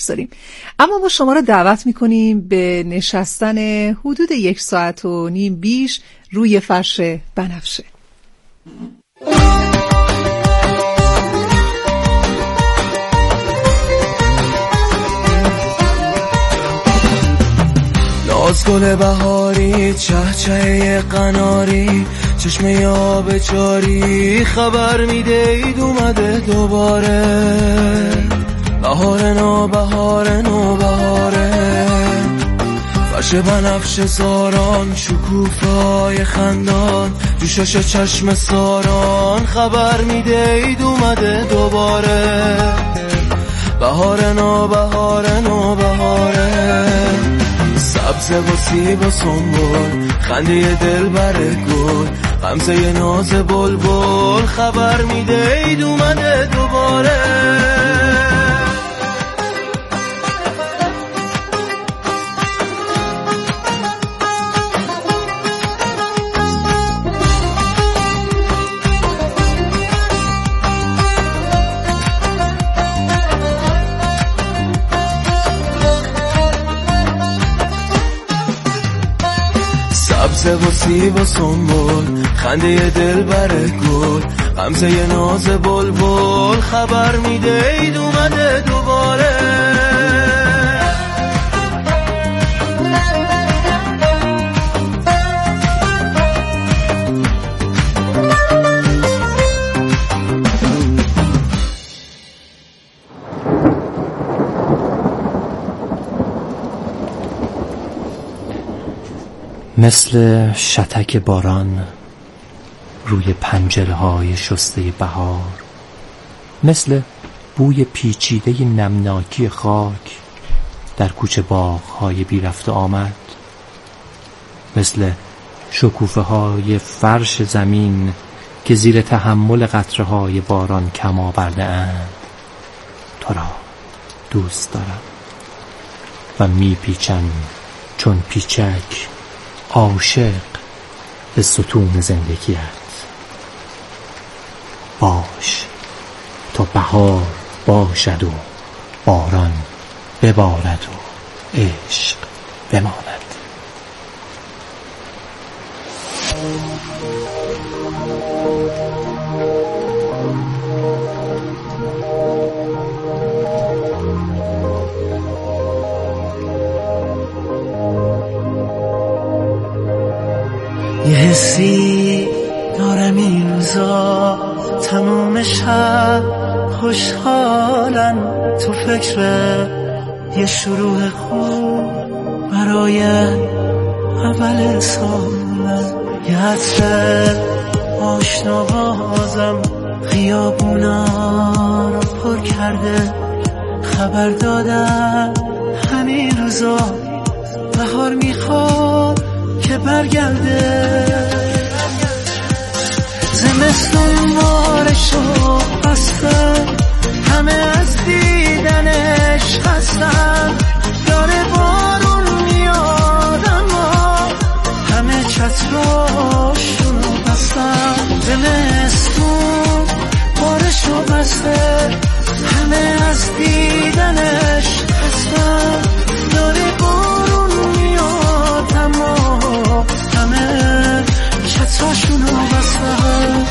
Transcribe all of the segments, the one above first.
داریم. اما ما شما را دعوت میکنیم به نشستن حدود 1.5 ساعت بیش روی فرش بنفشه. ناز گل بهاری، چهچه قناری، چشمه آب جاری، خبر میده اید اومده دوباره. بهاره نوبهاره نوبهاره، فرش بنفشه زاران، شکوفای خندان، جوشش چشم ساران، خبر میده اید اومده دوباره. بهاره نوبهاره نوبهاره، سبز و سیب و سنبول، خنده دل بره گل، غمزه ناز بلبل، خبر میده اید اومده دوباره. سبز و سیب و سنبول، خنده دل بره گل، غمزه ناز بلبل، خبر میده اید اومده دوباره. مثل شتک باران روی پنجره‌های شسته بهار، مثل بوی پیچیده نمناکی خاک در کوچه باغ‌های بی رفت و آمد، مثل شکوفه‌های فرش زمین که زیر تحمل قطره‌های باران کم آورده اند. تو را دوست دارم و میپیچم چون پیچک، عاشق به ستون زندگیت. باش تا بهار باشد و باران ببارد و عشق بماند. یه حسی دارم این روزا، تموم شب خوشحالم، تو فکر یه شروع خوب برای اول سالم. یه عطر آشنا بازم خیابونا رو پر کرده، خبر دادم همین روزا بهار میخواد که برگرده. زمستون بارشو بستن، همه از دیدنش خستن، داره بارون میاد اما همه چتراشونو بستن. زمستون بارشو بسته، همه از دیدنش خستن، داره بارون میاد اما همه چتراشونو بستن.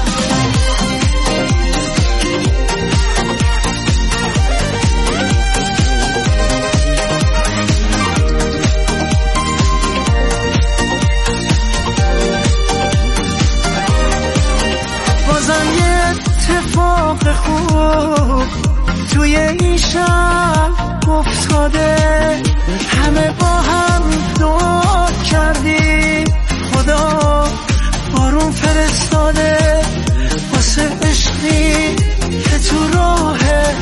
بازم یه اتفاق خوب توی این شب افتاده، همه با هم دعا کردیم خدا بارون فرستاده، واسه عشقی که تو راه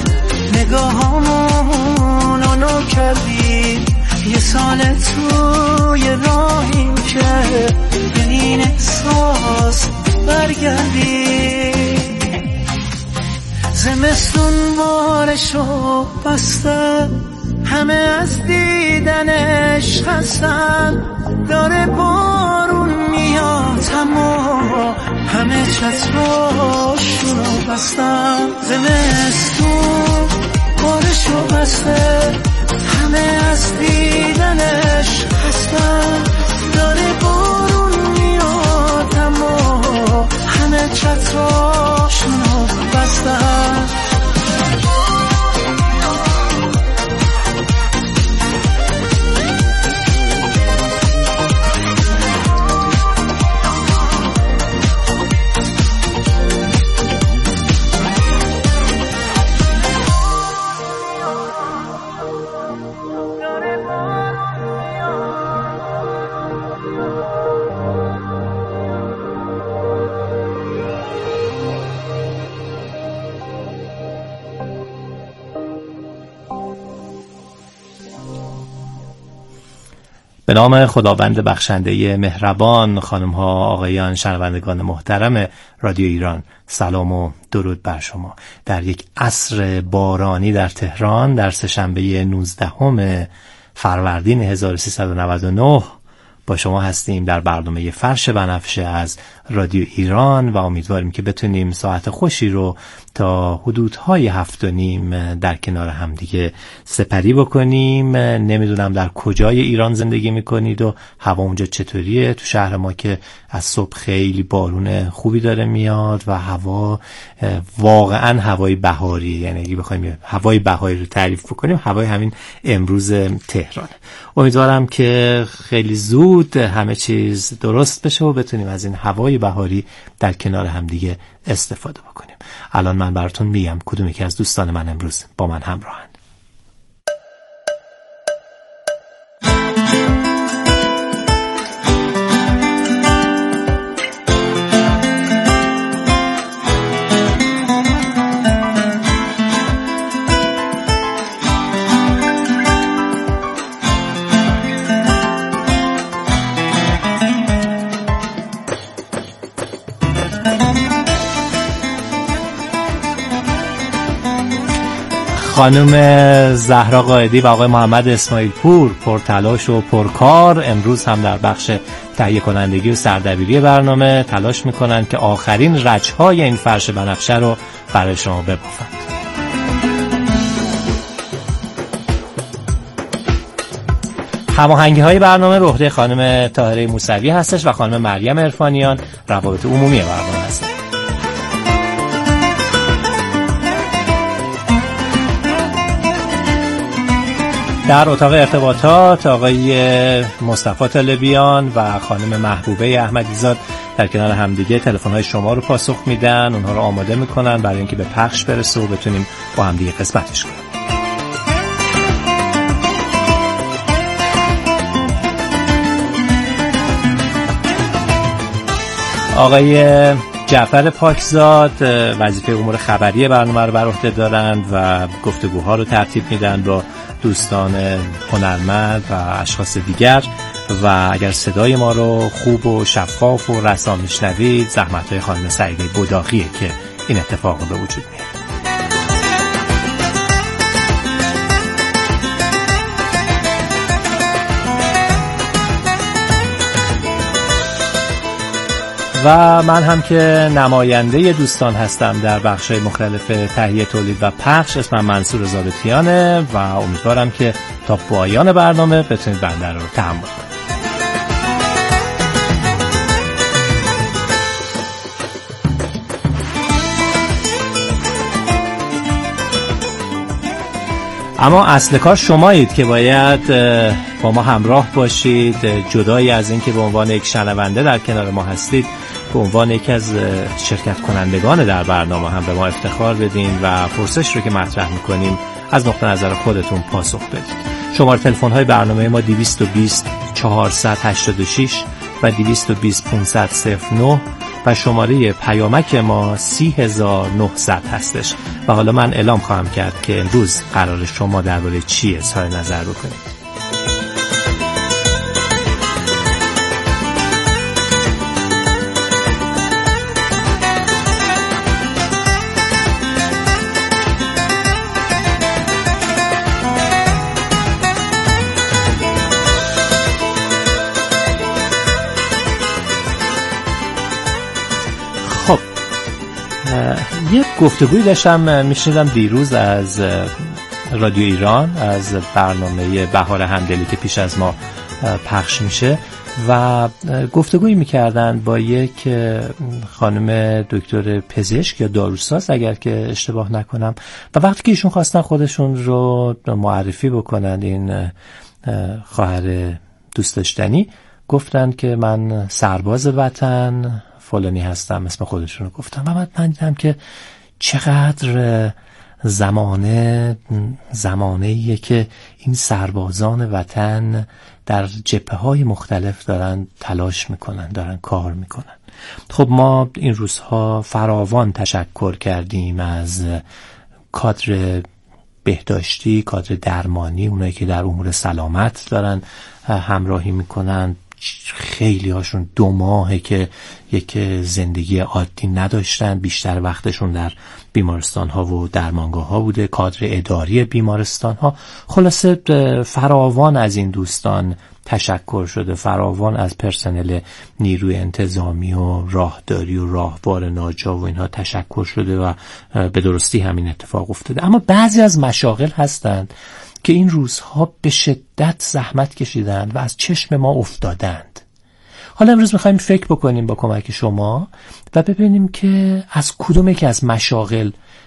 نگاهامون آنو کردیم. یه سال توی راهیم که به این احساس برگردیم. زمستون بارشو بسته، همه از دیدنش خستن، داره بارون میاد اما همه چتراشونو بستن. زمستون بارشو بسته همه از دیدنش خستن داره بارون میاد اما همه چتراشونو بستن به نام خداوند بخشنده مهربان. خانم ها، آقایان، شنوندگان محترم رادیو ایران، سلام و درود بر شما. در یک عصر بارانی در تهران در سه‌شنبه 19 فروردین 1399 با شما هستیم در برنامه فرش بنفشه از رادیو ایران و امیدواریم که بتونیم ساعت خوشی رو تا حدودهای 7:30 در کنار همدیگه سپری بکنیم. نمیدونم در کجای ایران زندگی میکنید و هوا اونجا چطوریه. تو شهر ما که از صبح خیلی بارون خوبی داره میاد و هوا واقعا هوای بهاری، یعنی اگه بخوایم هوای بهاری رو تعریف بکنیم هوای همین امروز تهران. امیدوارم که خیلی زود همه چیز درست بشه و بتونیم از این هوای بهاری در کنار همدیگه استفاده بکنیم. الان من براتون میگم کدوم یکی از دوستان من امروز با من همراهن. خانم زهرا قائدی و آقای محمد اسماعیل پور پرتلاش و پرکار امروز هم در بخش تهیه کنندگی و سردبیری برنامه تلاش میکنن که آخرین رجهای این فرش بنفشه رو برای شما ببافند. هماهنگی های برنامه به عهده خانم طاهره موسوی هستش و خانم مریم عرفانیان روابط عمومی برنامه هستن. در اتاق ارتباطات آقای مصطفی طالبیان و خانم محبوبه احمدیزاد در کنار همدیگه تلفن‌های شما رو پاسخ میدن، اونها رو آماده میکنن برای اینکه به پخش برسه و بتونیم با همدیگه قسمتش کنیم. آقای جعفر پاکزاد وظیفه امور خبری برنامه رو بر عهده دارند و گفتگوها رو ترتیب میدن با دوستان هنرمند و اشخاص دیگر و اگر صدای ما رو خوب و شفاف و رسا میشنوید زحمت‌های خانم سعیده بداخیه که این اتفاق رو به وجود میاره. و من هم که نماینده دوستان هستم در بخش‌های مختلف تهیه، تولید و پخش. اسمم منصور زادتیانه و امیدوارم که تا پایان برنامه بتونید بنده رو تحمل کنید. اما اصل کار شمایید که باید با ما همراه باشید. جدایی از این که به عنوان یک شنونده در کنار ما هستید، به عنوان یکی از شرکت کنندگان در برنامه هم به ما افتخار بدین و پرسش رو که مطرح میکنیم از نقطه نظر خودتون پاسخ بدید. شماره تلفن های برنامه ما 220 486 و 220 509 و شماره پیامک ما 30900 هستش. و حالا من اعلام خواهم کرد که امروز قرار شما درباره چی اظهار نظر بکنید. یه گفتگوی داشتم میشنیدم دیروز از رادیو ایران از برنامه بهار همدلی که پیش از ما پخش میشه و گفتگویی میکردن با یک خانم دکتر پزشک یا داروساز اگر که اشتباه نکنم، و وقتی که ایشون خواستن خودشون رو معرفی بکنن، این خواهر دوست داشتنی، گفتن که من سرباز وطن فلانی هستم، اسم خودشون رو گفتن. و من دیدم که چقدر زمانه‌ایه که این سربازان وطن در جبهه‌های مختلف دارن تلاش میکنن، دارن کار میکنن. خب ما این روزها فراوان تشکر کردیم از کادر بهداشتی، کادر درمانی، اونایی که در امور سلامت دارن همراهی میکنن. خیلی هاشون 2 ماهه که یک زندگی عادی نداشتن، بیشتر وقتشون در بیمارستان ها و درمانگاه ها بوده، کادر اداری بیمارستان ها. خلاصه فراوان از این دوستان تشکر شده، فراوان از پرسنل نیروی انتظامی و راهداری و راهوار ناجا و اینها تشکر شده و به درستی همین اتفاق افتاده. اما بعضی از مشاغل هستند که این روزها به شدت زحمت کشیدند و از چشم ما افتادند. حالا امروز میخوایم فکر بکنیم با کمک شما و ببینیم که از کدوم یکی از مشاغل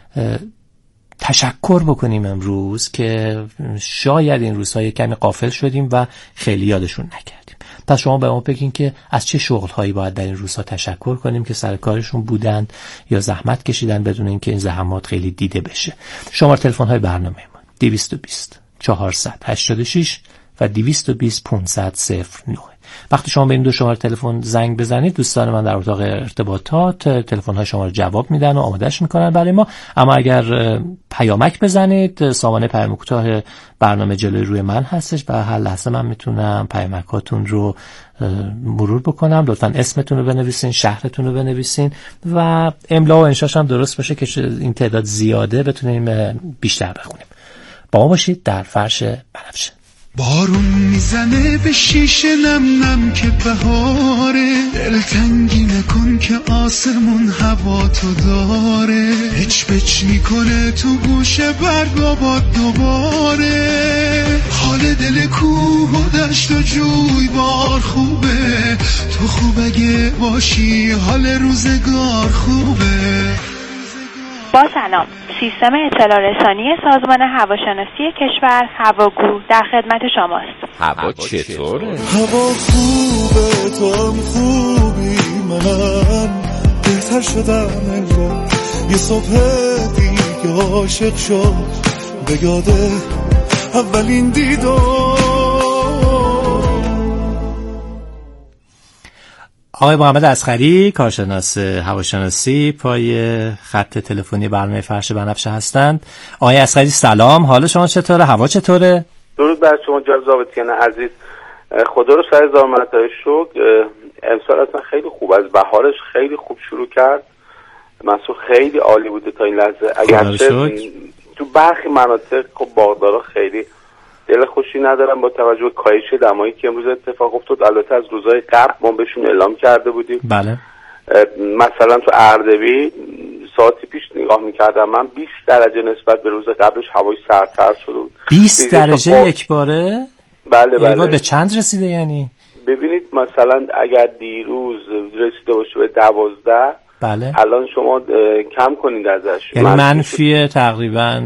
تشکر بکنیم امروز که شاید این روزها کمی غافل شدیم و خیلی یادشون نکردیم. پس شما به ما بگین که از چه شغل‌هایی باید در این روزها تشکر کنیم که سر کارشون بودند یا زحمت کشیدن بدون اینکه این زحمات خیلی دیده بشه. شماره تلفن‌های برنامه ما 220 486 و 220 500 09. وقتی شما به این 2 شماره تلفن زنگ بزنید، دوستان من در اتاق ارتباطات تلفن‌های شما رو جواب میدن و آمادهش میکنن برای ما. اما اگر پیامک بزنید، سامانه پیام کوتاه برنامه جلوی روی من هستش و هر لحظه من میتونم پیامکاتون رو مرور بکنم. لطفاً اسمتون رو بنویسین، شهرتون رو بنویسین و املا و انشاش هم درست باشه که این تعداد زیاده بتونیم بیشتر بخونیم. با ما باشید در فرش بنفشه. بارون میزنه به شیشه نم نم که بهاره، دلتنگی نکن که آسمون هوا تو داره، هچ بچ میکنه تو گوشه برگ باد دوباره، حال دل کوه و دشت و جوی بار خوبه، تو خوب اگه باشی حال روزگار خوبه. با سلام، سیستم اطلاع رسانی سازمان هواشناسی کشور هواگو در خدمت شماست. هوا چطوره؟ هوا خوبه، تو هم خوبی، منم بهتر شدم انگار، یه صبح دیگه عاشق شد به یاده اولین دیدار. آقای محمد اصغری، کارشناس هواشناسی، پای خط تلفنی برنامه فرش بنفشه هستند. آقای اصغری سلام، حال شما چطوره؟ هوا چطوره؟ درود بر شما جناب ضابطیان عزیز، خدا رو سر هزار مرتبه شکر. امسال اصلا خیلی خوب، از بهارش خیلی خوب شروع کرد، محصول خیلی عالی بوده تا این لحظه. اگرچه تو برخی مناطق خب باغدارا خیلی دل خوشی ندارم با توجه به کاهش دمایی که امروز اتفاق افتاد. البته از روزهای قبل ما بهشون اعلام کرده بودیم. بله. مثلا تو اردبیل ساعتی پیش نگاه میکردم من 20 درجه نسبت به روز قبلش هوای سردتر شده بود. 20 درجه یک باره؟ بله بله. به چند رسیده یعنی؟ ببینید مثلا اگر دیروز رسیده باشه به 12، بله. الان شما کم کنید ازش، یعنی منفیه تقریبا.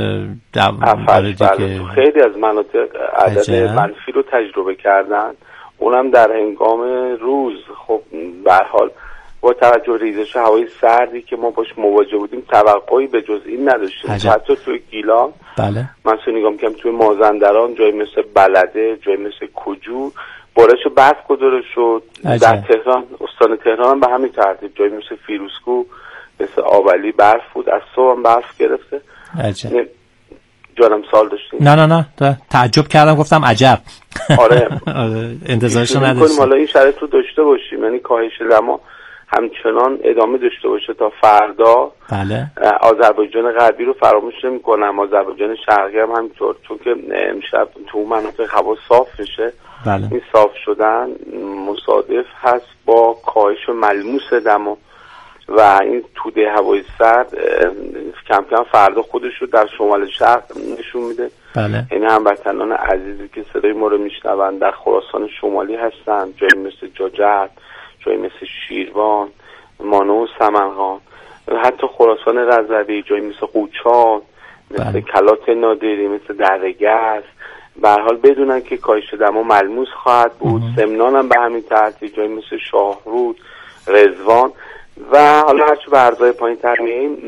بله. خیلی از مناطق عدد منفی رو تجربه کردن، اونم در هنگام روز. خب به هر حال با توجه ریزش هوای سردی که ما باش مواجه بودیم توقعی به جز این نداشتیم. حتی توی گیلان، بله، من نگاه می‌کردم توی مازندران جای مثل بلده، جای مثل کجور بارش برف گذاره شد. در تهران، استان تهران هم به همین ترتیب جای مثل فیروزکو، مثل آولی برف بود، از صبح هم برف گرفته. عجب. جانم سال داشتیم؟ نه تعجب کردم، گفتم عجب. آره انتظارشو نداشتم. حالا این شرایط رو داشته باشیم، یعنی کاهش دما همچنان ادامه داشته باشه تا فردا. بله. آذربایجان غربی رو فراموش نمی‌کنم، آذربایجان شرقی هم همینطور، چون که امشب تو مناطق هوا صاف میشه. بله. این صاف شدن مصادف هست با کاهش ملموس دما و این توده هوای سرد کم کم فردا خودش رو در شمال شرق نشون میده. بله. یعنی هموطنان عزیزی که صدای ما رو میشنون در خراسان شمالی هستن، جایی مثل جاجت، جایی مثل شیروان، مانو و سمنگان، حتی خراسان رضوی، جایی مثل قوچان، مثل کلات نادری، مثل درگز، به هر حال بدونن که کاهش دما ملموس خواهد بود. سمنان هم به همین ترتیب، جایی مثل شاهرود، رضوان و حالا هرچی به ارزهای پایین تر میاییم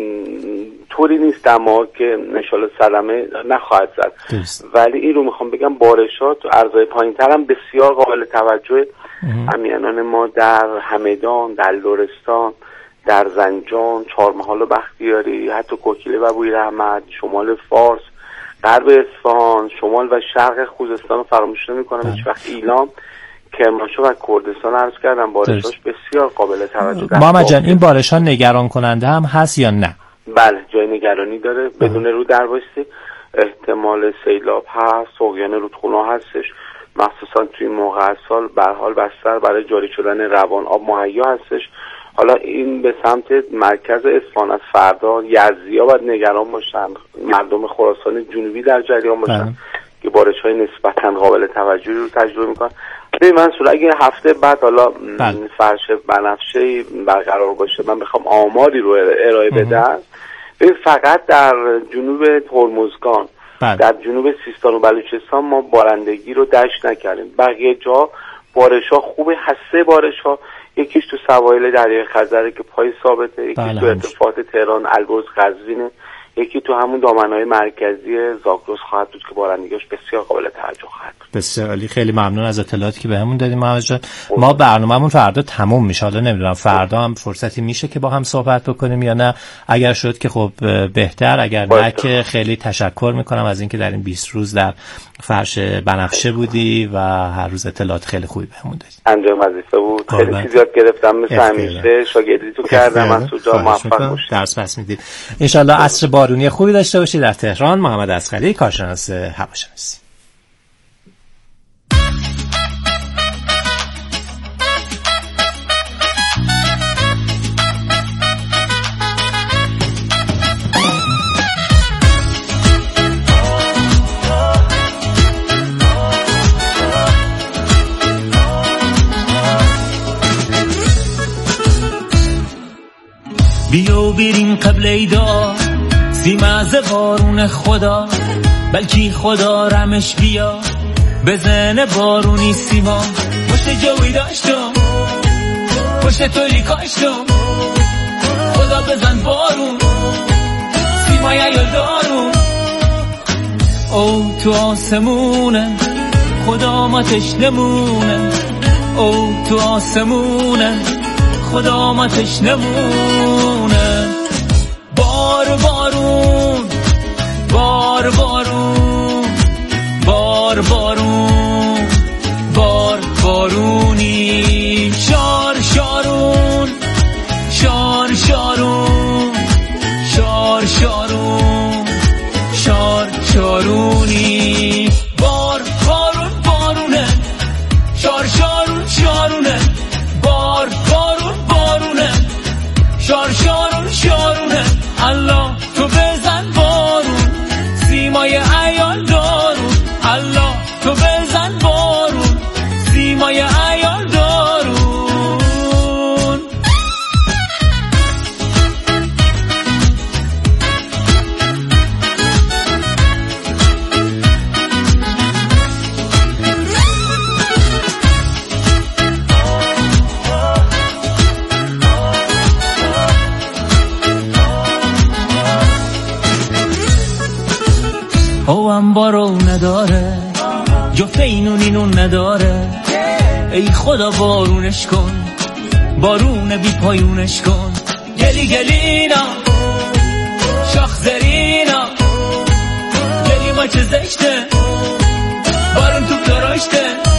طوری نیست دما که انشالله صدمه نخواهد زد. ولی این رو میخوام بگم بارشات تو ارزهای پایین تر هم بسیار قابل توجه. همیهنان ما در همدان، در لرستان، در زنجان، چهارمحال و بختیاری، حتی کوکیله و بویراحمد، شمال فارس، غرب اصفهان، شمال و شرق خوزستان رو فراموش نمی‌کنم هیچ وقت. ایلام، کرمانشاه و کردستان عرض کردم بارشاش بسیار قابل توجه. محمد جان این بارش‌ها نگران کننده هم هست یا نه؟ بله جای نگرانی داره. بدون رو در بایستی احتمال سیلاب هست، طغیان رودخونه هستش، مخصوصا توی موقع سال به هر حال بستر برای جاری شدن روان آب مهیا هستش. حالا این به سمت مرکز اصفهان از فردا یزدی‌ها باید نگران باشن، مردم خراسان جنوبی در جریان باشن که بارش‌های نسبتاً قابل توجهی رو تجربه می‌کنن. ببین منصور اگه هفته بعد حالا فرش بنفشه‌ای برقرار باشه من بخوام آماری رو ارائه بدم، ببین فقط در جنوب هرمزگان، در جنوب سیستان و بلوچستان ما بارندگی رو دشت نکردیم. بقیه جا بارش‌ها خوبه. هسته بارش‌ها یکیش تو سواحل دریای خزره که پای ثابته، یکی تو ارتفاعات تهران، البرز، قزوین، یکی تو همون دامنه‌های مرکزی زاگرس خواهد بود که بارندگیش بسیار قابل توجه خواهد بود. بسیار عالی، خیلی ممنون از اطلاعاتی که بهمون دادیم محمد جان. ما برنامه‌مون فردا تموم میشه، حالا نمیدونم فردا هم فرصتی میشه که با هم صحبت بکنیم یا نه. اگر شد که خب بهتر، اگر نه که خیلی تشکر میکنم از اینکه در این 20 روز در فرش بنفشه بودی و هر روز اطلاعات خیلی خوبی بهمون دادی. انجام وظیفه بود. خیلی چیز یاد گرفتم، مثل همیشه شاگردی تو کردم. منصور جان موفق باشید. درس پس میدید. ان شاء الله عصر بارونی خوبی داشته باشید در تهران. محمد اصغری، کارشناس هواشناسی. بیو بریم قبل ایدا سیمازه بارون خدا، بلکی خدا رمش بیا بزنه بارونی سیما. پشت جوی داشتم، پشت تولی کاشتم، خدا بزن بارون سیمای یادارون. او تو آسمونه خدا ماتش نمونه، او تو آسمونه خدا ماتش نمونه. بار بارون بار بارون بار بارون بار بارونی. شار شارون شار شارون شار شارون شار شارونی. بار بارون بارونه شار شارون شارونه. بار بارون بارونه شار شارون شارونه. الله تو بزن بارون سیمای عیال دارون. الله تو بزن بارون سیمای عیال دارون. او هم بارو نداره، جفت اینون اینون نداره. ای خدا بارونش کن، بارون بی پایونش کن. گلی گلینا شاخ زرینا، گلی ما چه زشته بارون تو دراشته.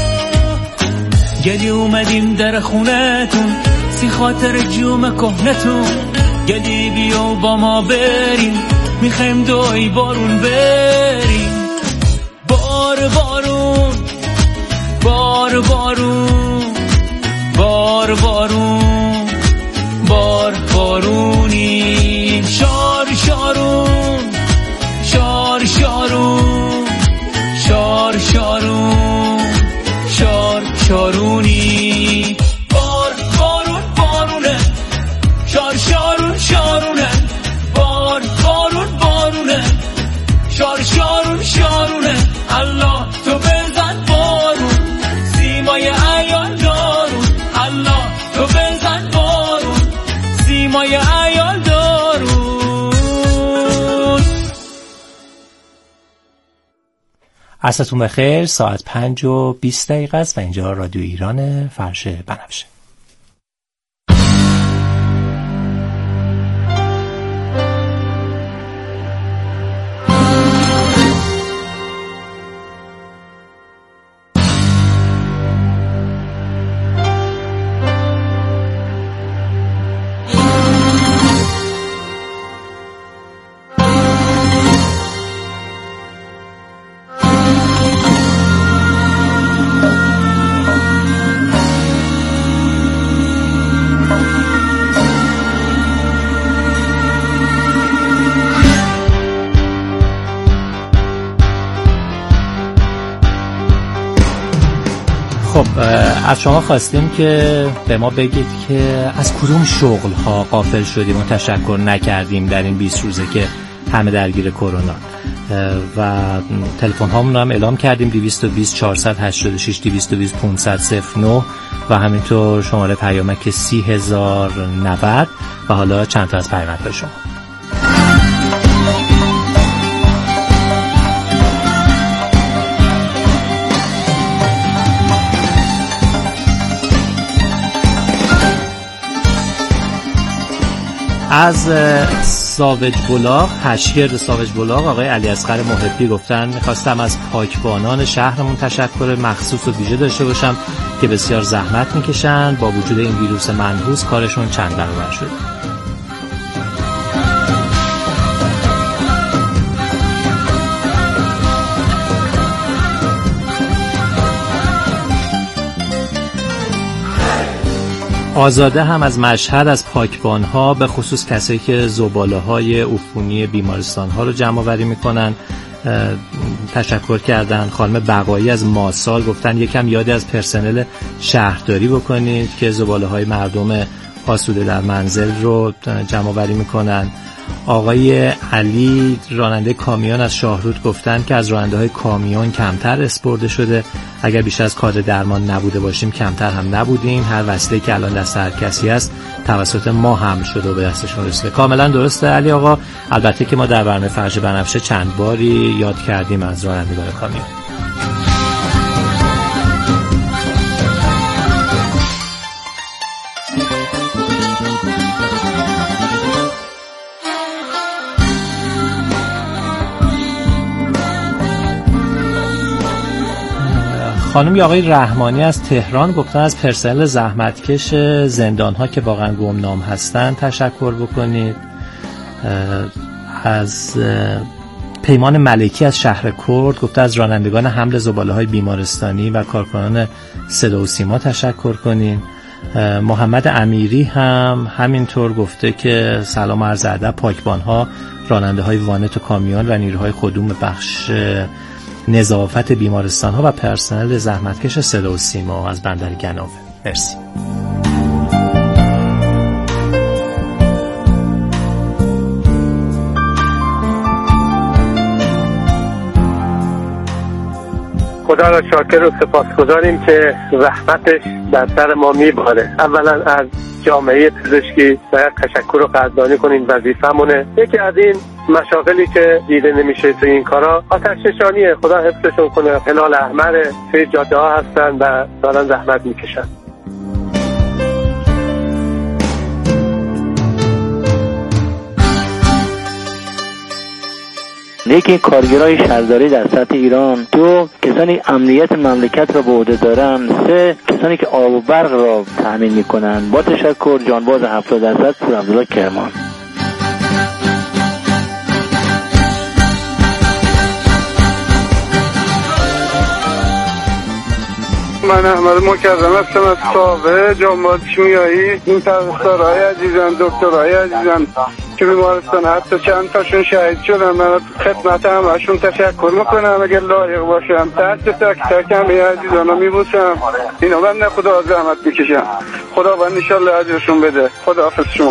گلی اومدیم در خونتون سی خاطر جوم کهنتون. گلی بیو با ما بریم میخوایم دوی بارون بریم. بار بارون بار بارون بار بارون بار بارونی. شار شار شار شارون شار شارونی بار بارون بارونه شار شارون شارونه بار بارون بارونه شار شارون شارونه الله تو بزن بارون سیمای عیال دارون الله تو بزن بارون سیمای عیال دارون. عصرتون بخیر. ساعت 5:20 است و اینجا رادیو ایران فرش بنفشه. از شما خواستیم که به ما بگید که از کدوم شغل ها غافل شدیم و تشکر نکردیم در این 20 روزه که همه درگیر کرونا. و تلفن هامون هم اعلام کردیم 220 486 220 500 09 و همینطور شماره پیامک 30,090 و حالا چند تا از پیامک به شما. از ساوج بلاغ، هشگرد ساوج بلاغ، آقای علی اصغر محبی گفتن میخواستم از پاکبانان شهرمون تشکر مخصوص و ویژه داشته باشم که بسیار زحمت میکشن، با وجود این ویروس منحوس کارشون چند برابر شد. آزاده هم از مشهد از پاکبان‌ها به خصوص کسایی که زباله‌های عفونی بیمارستان‌ها رو جمع آوری می‌کنن تشکر کردن. خانم بقایی از ماسال گفتن یکم یادی از پرسنل شهرداری بکنید که زباله‌های مردم آسوده در منزل رو جمع آوری می‌کنن. آقای علی راننده کامیون از شاهرود گفتن که از راننده‌های کامیون کمتر اسپرده شده، اگر بیشتر از کادر درمان نبوده باشیم کمتر هم نبودیم، هر وسیله‌ای که الان دست هر کسی است توسط ما هم شده و به دستشون رسیده. کاملا درسته علی آقا. البته که ما در برنامه فرش بنفشه چند باری یاد کردیم از رانندگان کامیون. خانم آقای رحمانی از تهران گفتن از پرسنل زحمتکش زندان‌ها که واقعا گمنام هستن تشکر بکنید. از پیمان ملکی از شهر کرد گفته از رانندگان حمل زباله‌های بیمارستانی و کارکنان صدا و سیما تشکر کنین. محمد امیری هم همینطور گفته که سلام عرض ادب پاکبان‌ها، راننده‌های وانت و کامیون و نیروهای خدوم بخش نظافت بیمارستان ها و پرسنل زحمتکش صدا و سیما از بندر گناوه. مرسی. خدا را شاکر و سپاسگزاریم که رحمتش در سر ما میباره. اولا از جامعه پزشکی باید تشکر و قدردانی کنیم، وظیفه‌مونه. یکی از این مشاغلی که دیده نمیشه تو این کارا آتش نشانیه. خدا حفظشون کنه. هلال احمر توی جاده ها هستن و دارن زحمت میکشن. یکی کارگرای شهرداری در سطح ایران، 2 کسانی امنیت مملکت را به عهده دارن، 3 کسانی که آب و برق را تامین میکنن. با تشکر. جانباز 70% پور عبدالله کرمان. من احمد مکرم هستم از ساوه، جانباز شیمیایی. این پرستارهای عزیزم، دکترهای عزیزم، که بیمارستان، حتی چند تاشون شهید شدن. من خدمت همشون تشکر میکنم. اگر لایق باشم دست تک تک همه عزیزانا میبوسم. اینا من خدا زحمت میکشم. خدا بند انشالله اجرشون بده. خدا حافظ شما.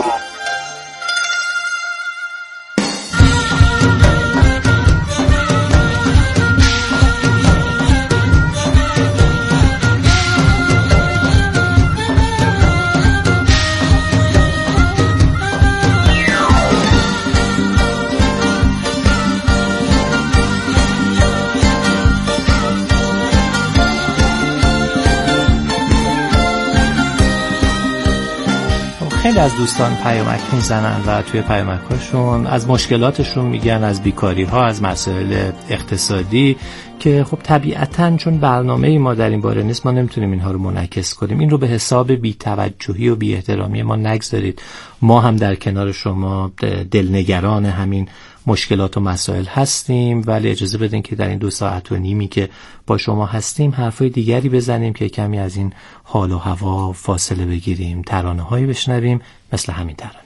خیلی از دوستان پیامک میزنن و توی پیامک‌هاشون از مشکلاتشون میگن، از بیکاری‌ها، از مسائل اقتصادی که خب طبیعتاً چون برنامه‌ای ما در این باره نیست ما نمیتونیم اینها رو منعکس کنیم. این رو به حساب بی‌توجهی و بی‌احترامی ما نگذارید. ما هم در کنار شما دلنگران همین مشکلات و مسائل هستیم، ولی اجازه بدین که در این 2 ساعت و نیمی که با شما هستیم حرفای دیگری بزنیم که کمی از این حال و هوا فاصله بگیریم، ترانه‌هایی بشنویم مثل همین ترانه.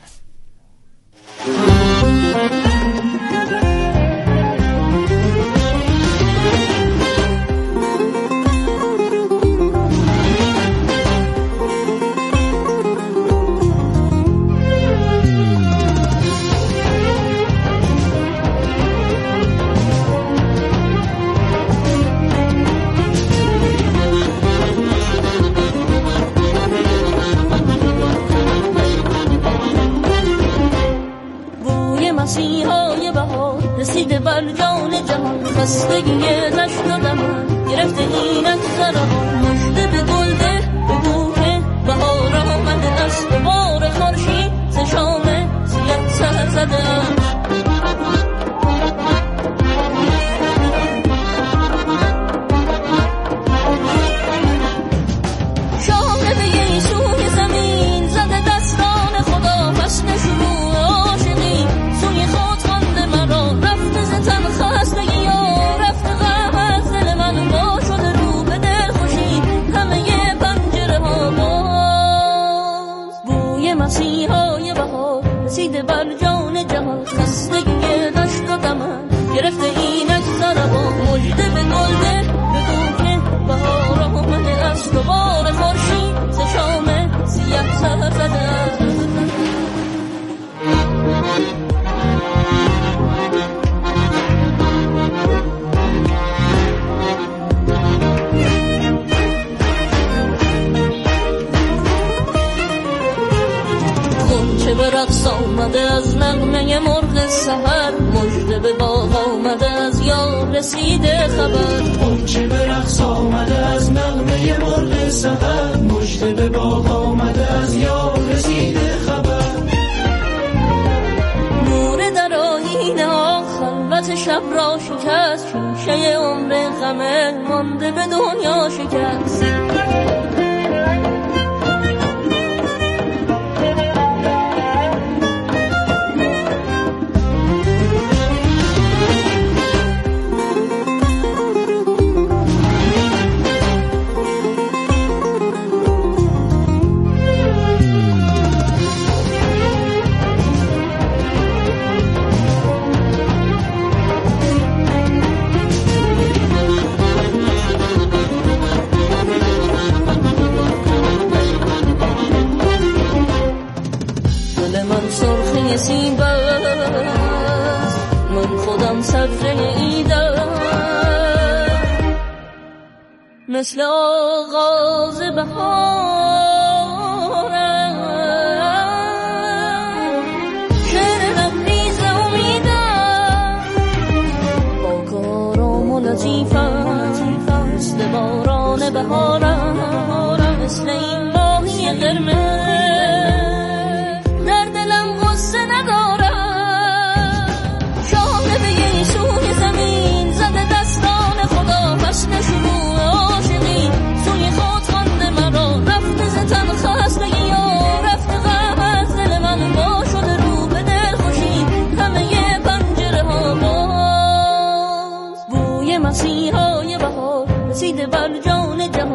مسیحای بهار رسیده بر جان جهان، خستگی دشت و دمن گرفته اینک زرها، مژده به گل ده به بوه بهار آمده است، بار خورشید ز شام سیه سر زده. مسیحای بهار رسیده بر جان جهان، خستگی دشت و دمن گرفته اینک زرها، مژده به گل ده به بوی بهار آمده است، و بار خورشید ز شام سیه سر زده. به رقص آمده از نغمه مرغ سحر، مژده به باغ آمده از یار رسیده خبر. غنچه به رقص آمده از نغمه مرغ سحر، مژده به باغ آمده از یار رسیده خبر. نور در آیینه ها خلوت شب را شکست، شیشه عمر غمه مانده به دنیا شکست. من خودم صدره ایدم مثل آغاز بهارم، شعر لبریز امیدم با کارام و لطیفم، مثل باران بهارم، مثل این ماهی قرمز در دلم غصه ندارم. شاهده به سوی زمین زده دستان خدا، حسن شروع عاشقی سوی خود خانده مرا، رفته ز تن خستگی و رفته غم از دل من، با شده رو به دل خوشی همه پنجره ها باز. بوی مسیحای بهار رسیده بر جان جهان،